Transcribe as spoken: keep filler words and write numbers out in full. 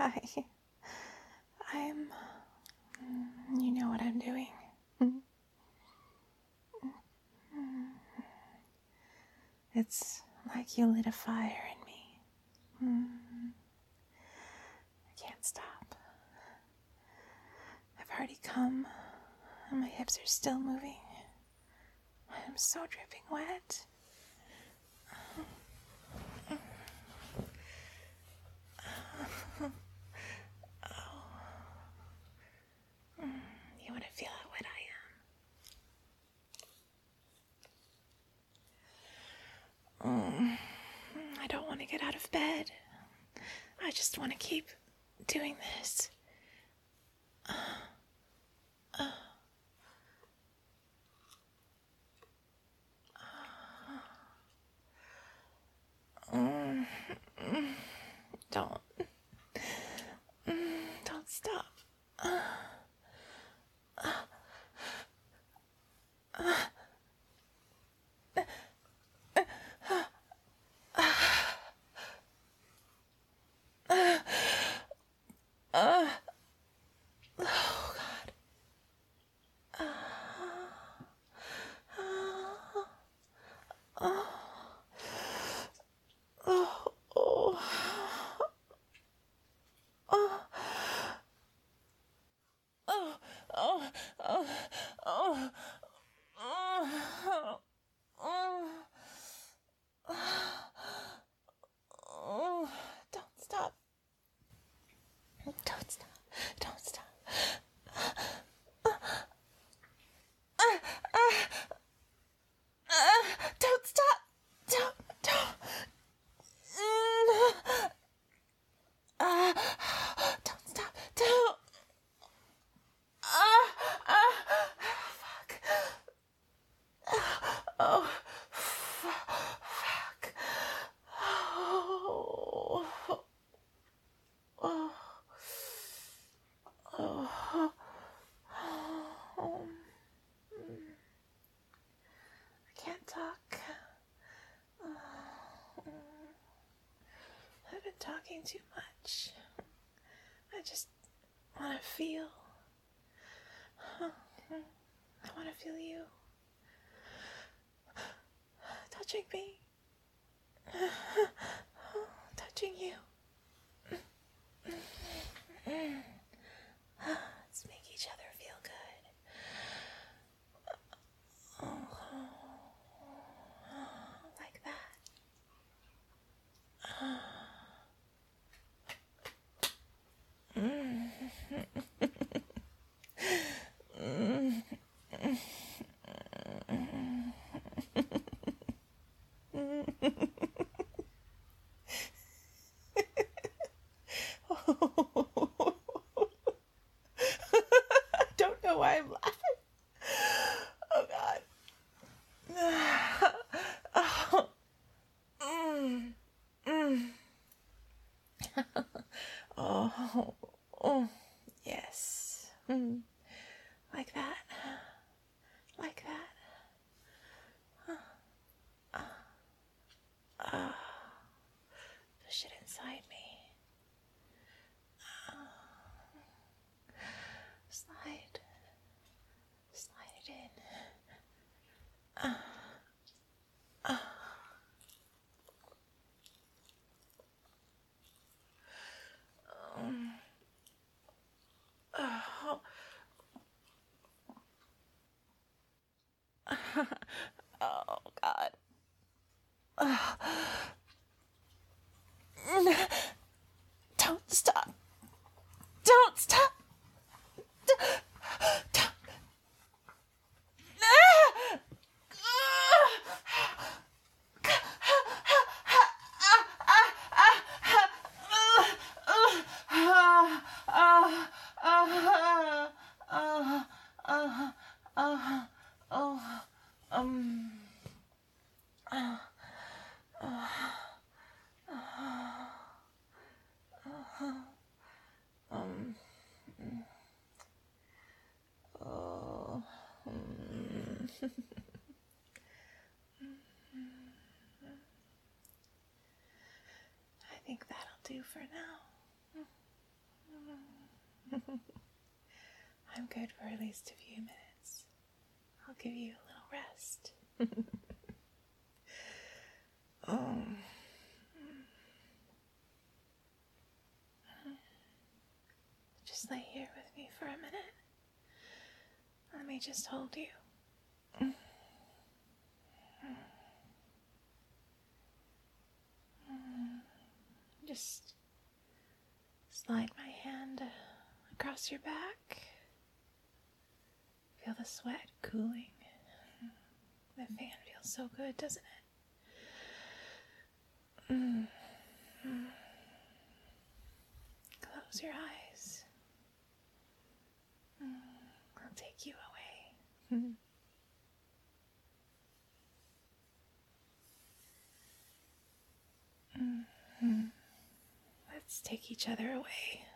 Hi. I'm... You know what I'm doing. It's like you lit a fire in me. I can't stop. I've already come, and my hips are still moving. I'm so dripping wet. You want to feel how wet I am? I don't want to get out of bed. I just want to keep doing this. Don't. Don't stop. Don't stop. Don't stop. Don't stop. Don't stop. Don't. Don't. Don't stop. Don't. Fuck. Oh. Fuck. Oh. Oh. Oh. I can't talk. I've been talking too much. I just want to feel. I want to feel you touching me. Touching you. Let's make each other feel good. Like that. I don't know why I'm laughing. Oh God. Oh. Mm. Mm. Oh. Oh. Yes. Mm. Like that. Like that. Push it inside me. Slide. Slide it in. Oh God. Don't stop. Don't stop. Don't. I think that'll do for now. I'm good for at least a few minutes. I'll give you a little rest. Oh. Just lay here with me for a minute. Let me just hold you. Just slide my hand across your back. Feel the sweat cooling. The fan feels so good, doesn't it? Mm. Mm. Close your eyes. Mm. I'll take you away. Mm-hmm. Let's take each other away.